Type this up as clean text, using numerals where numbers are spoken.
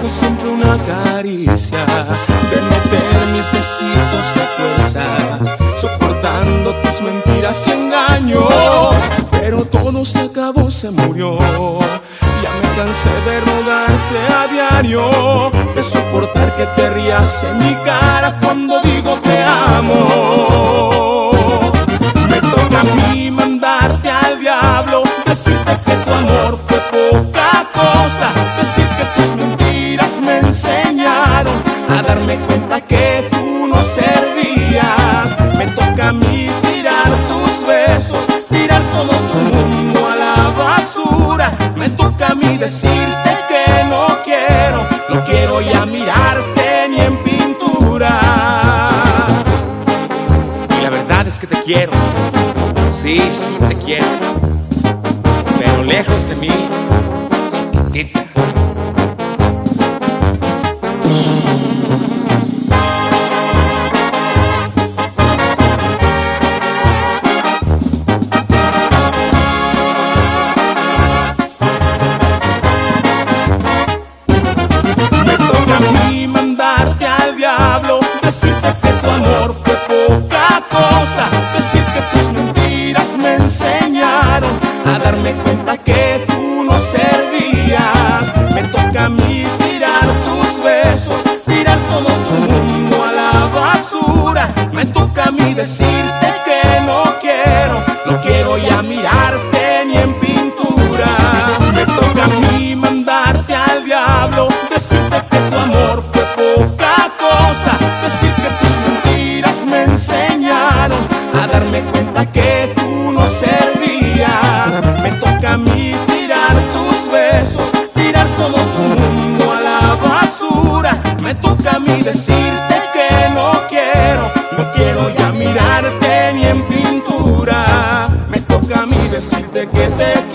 fue siempre una caricia, de meter mis besitos de fuerzas, soportando tus mentiras y engaños. Pero todo se acabó, se murió. Ya me cansé de rogarte a diario, de soportar que te rías en mi cara cuando digo te amo. Me toca a mí mandarte al diablo, decirte que tu amor fue poca cosa, decir que tus mentiras me enseñaron a darme cuenta que tú no servías. Me toca a mí tirar tus besos, tirar todo tu mundo a la basura. Me toca a mí decirte que no quiero ya mirarte ni en pintura. Y la verdad es que te quiero, sí, sí te quiero, pero lejos de mí, chiquitita. A darme cuenta que tú no servías. Me toca a mí tirar tus besos, tirar todo tu mundo a la basura. Me toca a mí decirte que no quiero ya mirarte ni en pintura. Me toca a mí mandarte al diablo, decirte que tu amor fue poca cosa, decir que tus mentiras me enseñaron a darme cuenta que tú no servías. Me toca a mí tirar tus besos, tirar todo tu mundo a la basura. Me toca a mí decirte que no quiero ya mirarte ni en pintura. Me toca a mí decirte que te quiero.